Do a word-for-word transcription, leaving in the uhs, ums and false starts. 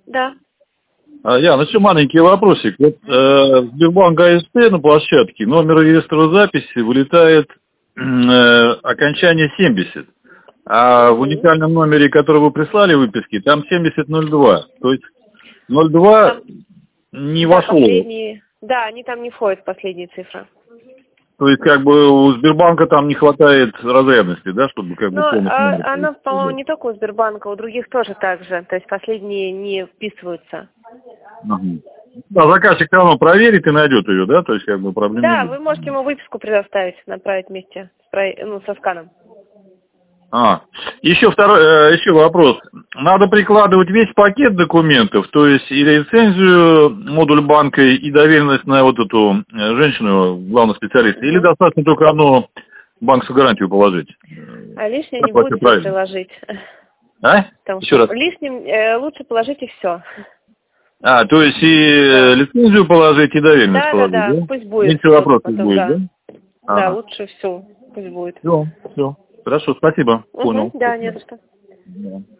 Да. А, Ян, еще маленький вопросик. Вот э, Сбербанк АСТ на площадке, номер реестра записи вылетает э, окончание семьдесят. А в уникальном номере, который вы прислали в выписке, там семьдесят ноль два. То есть ноль два Там... не да, вошло. Последние... Да, они там не входят, последние цифры. То есть, как бы, у Сбербанка там не хватает разрядности, да, чтобы как бы Ну, полностью... а, она, по-моему, не только у Сбербанка, у других тоже так же. То есть последние не вписываются. Ага. Да, заказчик все равно проверит и найдет ее, да? То есть, как бы, проблем Да, нет. вы можете ему выписку предоставить, направить вместе с, про... ну, со сканом. А, еще второй, э, еще вопрос. Надо прикладывать весь пакет документов, то есть и лицензию, модуль банка, и доверенность на вот эту э, женщину, главного специалиста, или достаточно только одну банковскую гарантию положить? А лишнее Как не вообще будет правильно? приложить. А? Потому Еще что раз. лишним э, лучше положить и все. А, то есть и Да. лицензию положить, и доверенность Да, да, положить, да. да? Пусть будет Меньше все вопросов потом, будет, да. да? Да, Ага. лучше все. Пусть будет. Все, все. Хорошо, спасибо. Угу, Понял. да, не за что. Да.